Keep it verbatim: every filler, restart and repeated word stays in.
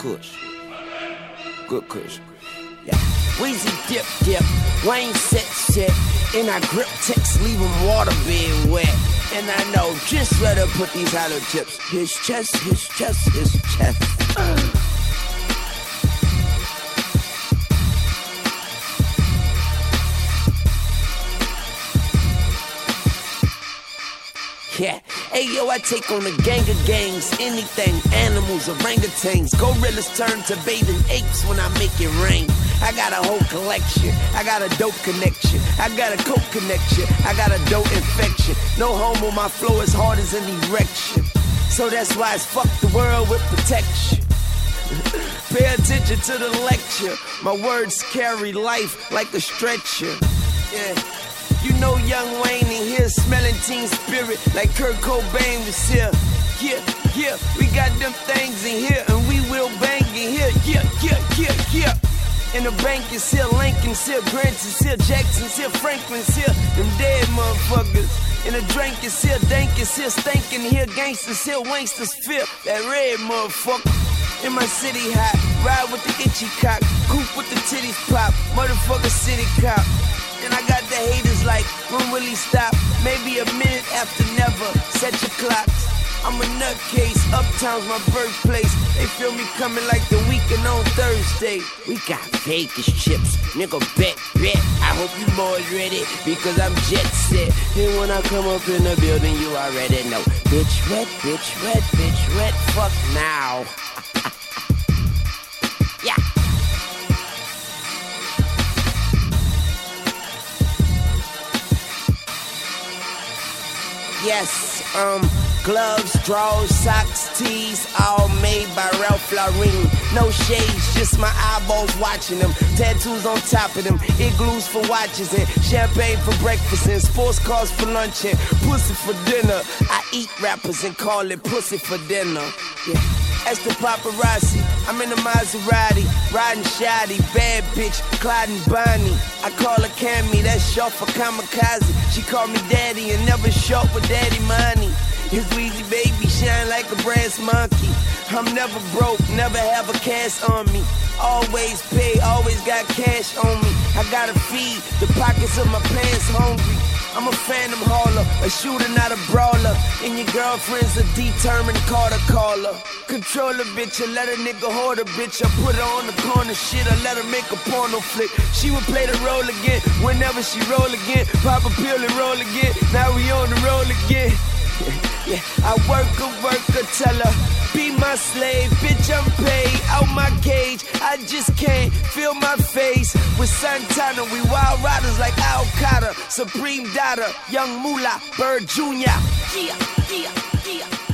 kush. Good kush. Yeah. Weezy dip dip, Wayne set set. And I grip text, leave him water being wet. And I know just let her put these hollow tips. His chest, his chest, his chest. Uh. Yeah, hey yo, I take on a gang of gangs, anything, animals, orangutans, gorillas turn to bathing apes when I make it rain. I got a whole collection, I got a dope connection, I got a coke connection, I got a dope infection. No homo, my flow is hard as an erection. So that's why it's fuck the world with protection. Pay attention to the lecture, my words carry life like a stretcher. Yeah. You know young Wayne in here, smelling teen spirit like Kurt Cobain was here. Yeah, yeah, we got them things in here, and we will bang in here. Yeah, yeah, yeah, yeah. And the bank is here, Lincoln's here, Grant is here, Jackson's here, Franklin's here, them dead motherfuckers. And the drink is here, dank is here, stankin' here, gangsters here, wanksters feel that red motherfucker. In my city hot, ride with the itchy cock, coop with the titties pop, motherfucker city cop. And I got the haters like, when will he stop? Maybe a minute after never, set your clocks. I'm a nutcase, uptown's my birthplace. They feel me coming like the weekend on Thursday. We got Vegas chips, nigga bet, bet. I hope you boys ready, because I'm jet set. And when I come up in the building, you already know. Bitch wet, bitch wet, bitch wet, fuck now. Yeah. Yes, um, gloves, drawers, socks, tees, all made by Ralph Lauren. No shades, just my eyeballs watching them. Tattoos on top of them, igloos for watches and champagne for breakfast and sports cars for lunch and pussy for dinner. I eat rappers and call it pussy for dinner. Yeah. As the paparazzi, I'm in a Maserati, riding shoddy, bad bitch, Clyde and Bonnie. I call her Cammy, that's short for kamikaze. She call me daddy and never short with daddy money. His Weezy baby shine like a brass monkey. I'm never broke, never have a cash on me. Always pay, always got cash on me. I gotta feed the pockets of my pants hungry. I'm a phantom hauler, a shooter, not a brawler. And your girlfriend's a determined Carter caller. Control a bitch, I let a nigga hold a bitch. I put her on the corner shit, I let her make a porno flick. She would play the role again, whenever she roll again. Pop a pill and roll again, now we on the roll again. Yeah, I work a worker, tell her, be my slave, bitch, I'm paid, out my cage, I just can't feel my face. With Santana, we wild riders like Al Qaeda, Supreme Dada, Young Moolah, Bird Junior Yeah, yeah, yeah.